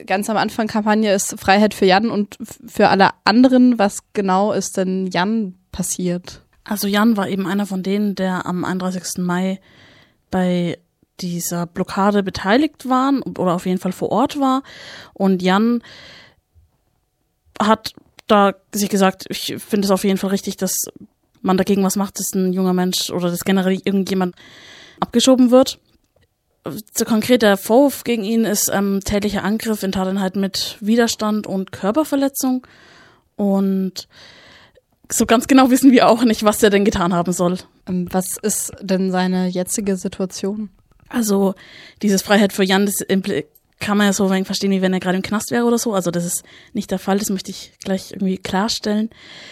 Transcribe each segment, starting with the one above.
ganz am Anfang Kampagne ist Freiheit für Jan und für alle anderen. Was genau ist denn Jan passiert? Also Jan war eben einer von denen, der am 31. Mai bei dieser Blockade beteiligt waren oder auf jeden Fall vor Ort war. Und Jan hat da sich gesagt, ich finde es auf jeden Fall richtig, dass man dagegen was macht, dass ein junger Mensch oder dass generell irgendjemand abgeschoben wird. So konkret der Vorwurf gegen ihn ist tätlicher Angriff in Tateinheit mit Widerstand und Körperverletzung. Und so ganz genau wissen wir auch nicht, was er denn getan haben soll. Was ist denn seine jetzige Situation? Also dieses Freiheit für Jan, das kann man ja so verstehen, wie wenn er gerade im Knast wäre oder so. Also das ist nicht der Fall, das möchte ich gleich irgendwie klarstellen.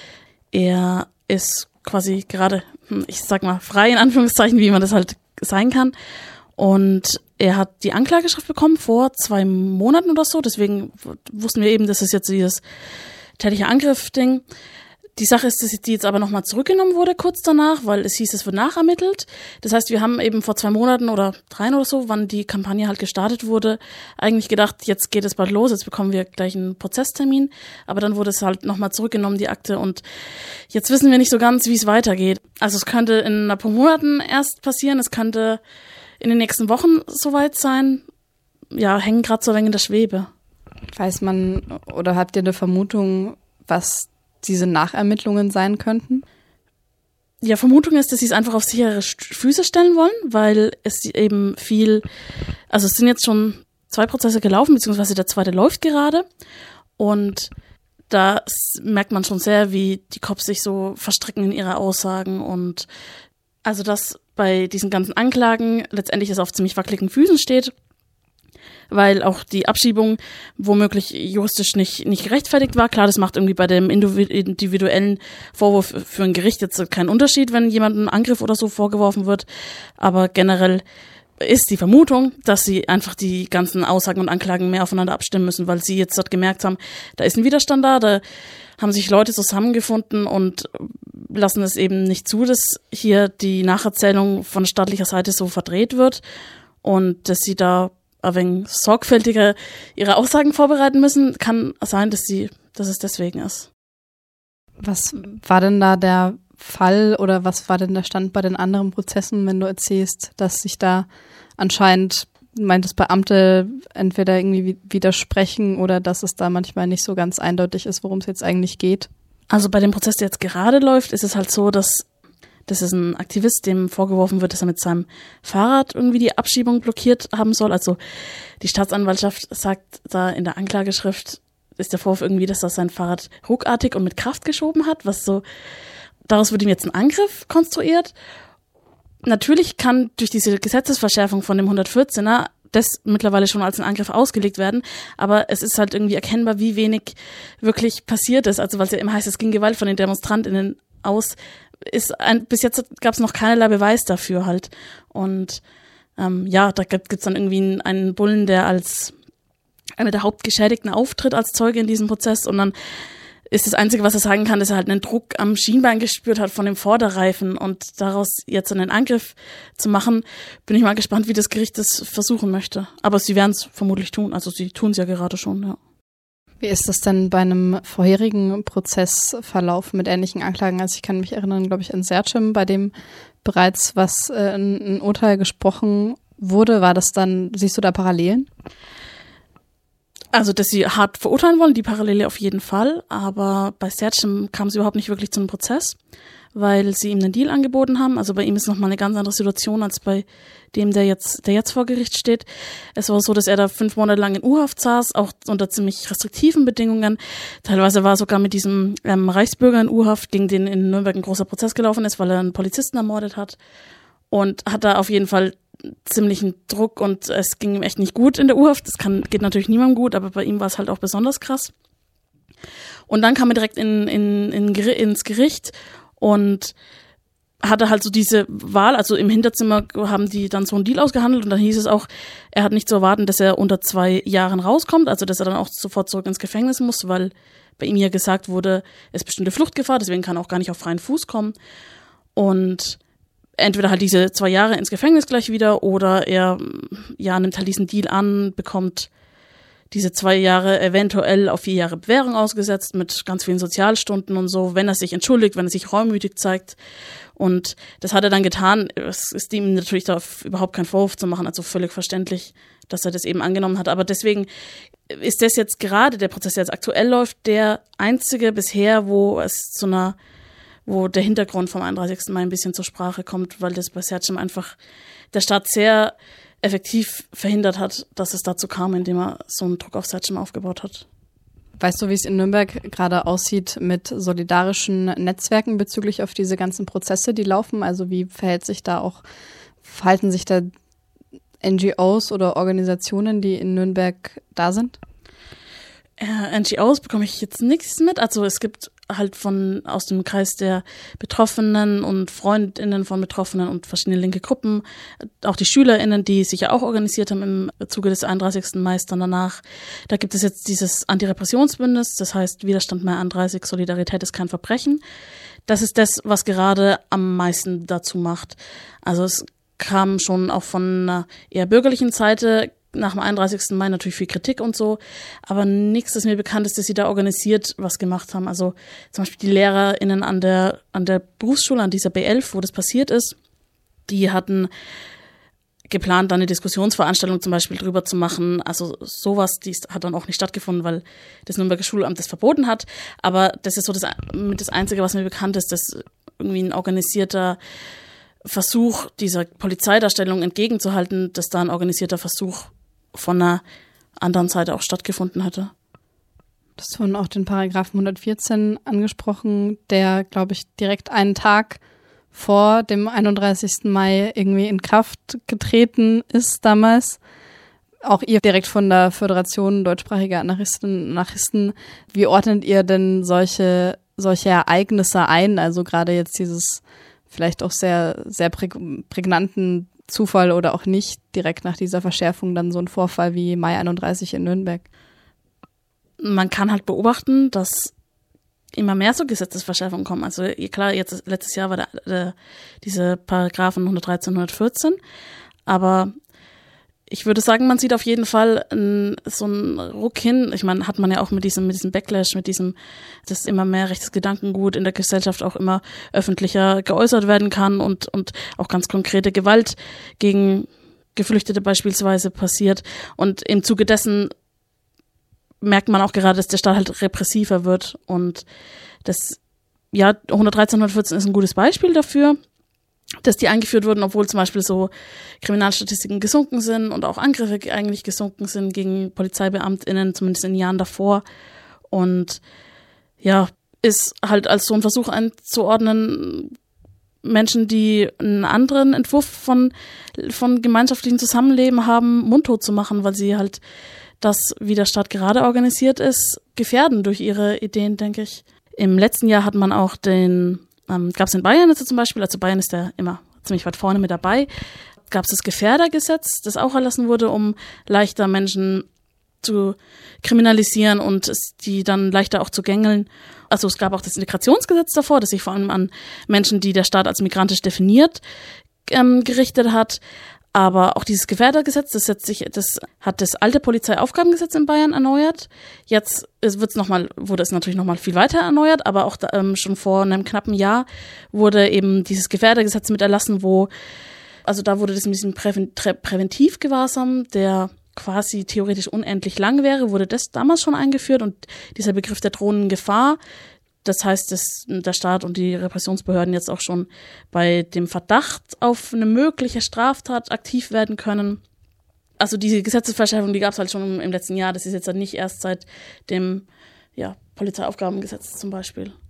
Er ist quasi gerade, ich sag mal, frei in Anführungszeichen, wie man das halt sein kann. Und er hat die Anklageschrift bekommen vor 2 Monaten oder so. Deswegen wussten wir eben, das ist jetzt dieses tätliche Angriff-Ding. Die Sache ist, dass die jetzt aber nochmal zurückgenommen wurde kurz danach, weil es hieß, es wird nachermittelt. Das heißt, wir haben eben vor 2 Monaten oder 3 oder so, wann die Kampagne halt gestartet wurde, eigentlich gedacht, jetzt geht es bald los, jetzt bekommen wir gleich einen Prozesstermin. Aber dann wurde es halt nochmal zurückgenommen, die Akte. Und jetzt wissen wir nicht so ganz, wie es weitergeht. Also es könnte in ein paar Monaten erst passieren, es könnte in den nächsten Wochen soweit sein. Ja, hängen gerade so ein wenig in der Schwebe. Weiß man oder habt ihr eine Vermutung, was diese Nachermittlungen sein könnten? Ja, Vermutung ist, dass sie es einfach auf sichere Füße stellen wollen, weil es eben also es sind jetzt schon 2 Prozesse gelaufen, beziehungsweise der 2. läuft gerade. Und da merkt man schon sehr, wie die Cops sich so verstricken in ihre Aussagen. Und also, dass bei diesen ganzen Anklagen letztendlich es auf ziemlich wackeligen Füßen steht, weil auch die Abschiebung womöglich juristisch nicht gerechtfertigt war. Klar, das macht irgendwie bei dem individuellen Vorwurf für ein Gericht jetzt keinen Unterschied, wenn jemandem ein Angriff oder so vorgeworfen wird. Aber generell ist die Vermutung, dass sie einfach die ganzen Aussagen und Anklagen mehr aufeinander abstimmen müssen, weil sie jetzt dort gemerkt haben, da ist ein Widerstand da haben sich Leute zusammengefunden und lassen es eben nicht zu, dass hier die Nacherzählung von staatlicher Seite so verdreht wird und dass sie da ein wenig sorgfältiger ihre Aussagen vorbereiten müssen. Kann sein, dass es deswegen ist. Was war denn da der Fall oder was war denn der Stand bei den anderen Prozessen, wenn du erzählst, dass sich da anscheinend, meintest Beamte entweder irgendwie widersprechen oder dass es da manchmal nicht so ganz eindeutig ist, worum es jetzt eigentlich geht? Also bei dem Prozess, der jetzt gerade läuft, ist es halt so, dass das ist ein Aktivist, dem vorgeworfen wird, dass er mit seinem Fahrrad irgendwie die Abschiebung blockiert haben soll. Also die Staatsanwaltschaft sagt da in der Anklageschrift, ist der Vorwurf irgendwie, dass er sein Fahrrad ruckartig und mit Kraft geschoben hat, daraus wird ihm jetzt ein Angriff konstruiert. Natürlich kann durch diese Gesetzesverschärfung von dem 114er das mittlerweile schon als ein Angriff ausgelegt werden, aber es ist halt irgendwie erkennbar, wie wenig wirklich passiert ist. Also weil es ja immer heißt, es ging Gewalt von den DemonstrantInnen aus, bis jetzt gab es noch keinerlei Beweis dafür halt. Und da gibt's dann irgendwie einen Bullen, der als einer der Hauptgeschädigten auftritt als Zeuge in diesem Prozess und dann ist das Einzige, was er sagen kann, dass er halt einen Druck am Schienbein gespürt hat von dem Vorderreifen und daraus jetzt einen Angriff zu machen, bin ich mal gespannt, wie das Gericht das versuchen möchte. Aber sie werden es vermutlich tun, also sie tun es ja gerade schon, ja. Wie ist das denn bei einem vorherigen Prozessverlauf mit ähnlichen Anklagen? Also ich kann mich erinnern, glaube ich, an Sercem, bei dem bereits ein Urteil gesprochen wurde. War das dann, siehst du da Parallelen? Also, dass sie hart verurteilen wollen, die Parallele auf jeden Fall. Aber bei Sercem kam es überhaupt nicht wirklich zu einem Prozess, weil sie ihm einen Deal angeboten haben. Also bei ihm ist nochmal eine ganz andere Situation als bei dem, der jetzt vor Gericht steht. Es war so, dass er da 5 Monate lang in U-Haft saß, auch unter ziemlich restriktiven Bedingungen. Teilweise war er sogar mit diesem Reichsbürger in U-Haft, gegen den in Nürnberg ein großer Prozess gelaufen ist, weil er einen Polizisten ermordet hat. Und hat da auf jeden Fall ziemlichen Druck und es ging ihm echt nicht gut in der U-Haft. Das geht natürlich niemandem gut, aber bei ihm war es halt auch besonders krass. Und dann kam er direkt ins Gericht und hatte halt so diese Wahl, also im Hinterzimmer haben die dann so einen Deal ausgehandelt und dann hieß es auch, er hat nicht zu erwarten, dass er unter 2 Jahren rauskommt, also dass er dann auch sofort zurück ins Gefängnis muss, weil bei ihm ja gesagt wurde, es besteht eine Fluchtgefahr, deswegen kann er auch gar nicht auf freien Fuß kommen. Und entweder halt diese 2 Jahre ins Gefängnis gleich wieder oder er nimmt halt diesen Deal an, bekommt diese 2 Jahre eventuell auf 4 Jahre Bewährung ausgesetzt mit ganz vielen Sozialstunden und so, wenn er sich entschuldigt, wenn er sich reumütig zeigt. Und das hat er dann getan. Es ist ihm natürlich da überhaupt kein Vorwurf zu machen, also völlig verständlich, dass er das eben angenommen hat. Aber deswegen ist das jetzt gerade der Prozess, der jetzt aktuell läuft, der einzige bisher, wo der Hintergrund vom 31. Mai ein bisschen zur Sprache kommt, weil das bei Sercem einfach der Staat sehr effektiv verhindert hat, dass es dazu kam, indem er so einen Druck auf Sercem aufgebaut hat. Weißt du, wie es in Nürnberg gerade aussieht mit solidarischen Netzwerken bezüglich auf diese ganzen Prozesse, die laufen? Also wie verhalten sich da NGOs oder Organisationen, die in Nürnberg da sind? NGOs bekomme ich jetzt nichts mit. Also es gibt halt aus dem Kreis der Betroffenen und FreundInnen von Betroffenen und verschiedene linke Gruppen, auch die SchülerInnen, die sich ja auch organisiert haben im Zuge des 31. Mai dann danach. Da gibt es jetzt dieses Antirepressionsbündnis, das heißt Widerstand Mai 31, Solidarität ist kein Verbrechen. Das ist das, was gerade am meisten dazu macht. Also es kam schon auch von einer eher bürgerlichen Seite nach dem 31. Mai natürlich viel Kritik und so, aber nichts, das mir bekannt ist, dass sie da organisiert was gemacht haben. Also zum Beispiel die LehrerInnen an der Berufsschule, an dieser B11, wo das passiert ist, die hatten geplant, da eine Diskussionsveranstaltung zum Beispiel drüber zu machen. Also sowas, die hat dann auch nicht stattgefunden, weil das Nürnberger Schulamt das verboten hat. Aber das ist so das Einzige, was mir bekannt ist, dass irgendwie ein organisierter Versuch, dieser Polizeidarstellung entgegenzuhalten, dass da ein organisierter Versuch von einer anderen Seite auch stattgefunden hatte. Du hast vorhin auch den Paragraphen 114 angesprochen, der, glaube ich, direkt einen Tag vor dem 31. Mai irgendwie in Kraft getreten ist damals. Auch ihr direkt von der Föderation deutschsprachiger Anarchistinnen und Anarchisten. Wie ordnet ihr denn solche Ereignisse ein? Also gerade jetzt dieses vielleicht auch sehr, sehr prägnanten Zufall oder auch nicht direkt nach dieser Verschärfung dann so ein Vorfall wie Mai 31 in Nürnberg? Man kann halt beobachten, dass immer mehr so Gesetzesverschärfungen kommen. Also klar, jetzt letztes Jahr war diese Paragraphen 113, 114, aber ich würde sagen, man sieht auf jeden Fall so einen Ruck hin. Ich meine, hat man ja auch mit diesem Backlash, dass immer mehr rechtes Gedankengut in der Gesellschaft auch immer öffentlicher geäußert werden kann und auch ganz konkrete Gewalt gegen Geflüchtete beispielsweise passiert. Und im Zuge dessen merkt man auch gerade, dass der Staat halt repressiver wird. Und 113, 114 ist ein gutes Beispiel dafür, dass die eingeführt wurden, obwohl zum Beispiel so Kriminalstatistiken gesunken sind und auch Angriffe eigentlich gesunken sind gegen PolizeibeamtInnen, zumindest in den Jahren davor. Und ja, ist halt als so ein Versuch einzuordnen, Menschen, die einen anderen Entwurf von gemeinschaftlichem Zusammenleben haben, mundtot zu machen, weil sie halt das, wie der Staat gerade organisiert ist, gefährden durch ihre Ideen, denke ich. Im letzten Jahr hat man auch gab es in Bayern jetzt zum Beispiel, also Bayern ist ja immer ziemlich weit vorne mit dabei, gab es das Gefährdergesetz, das auch erlassen wurde, um leichter Menschen zu kriminalisieren und die dann leichter auch zu gängeln. Also es gab auch das Integrationsgesetz davor, das sich vor allem an Menschen, die der Staat als migrantisch definiert, gerichtet hat. Aber auch dieses Gefährdergesetz, das hat das alte Polizeiaufgabengesetz in Bayern erneuert. Jetzt wurde es natürlich nochmal viel weiter erneuert, aber auch schon vor einem knappen Jahr wurde eben dieses Gefährdergesetz mit erlassen, da wurde das mit diesem Präventivgewahrsam, der quasi theoretisch unendlich lang wäre, wurde das damals schon eingeführt und dieser Begriff der drohenden Gefahr. Das heißt, dass der Staat und die Repressionsbehörden jetzt auch schon bei dem Verdacht auf eine mögliche Straftat aktiv werden können. Also diese Gesetzesverschärfung, die gab es halt schon im letzten Jahr. Das ist jetzt halt nicht erst seit dem Polizeiaufgabengesetz zum Beispiel.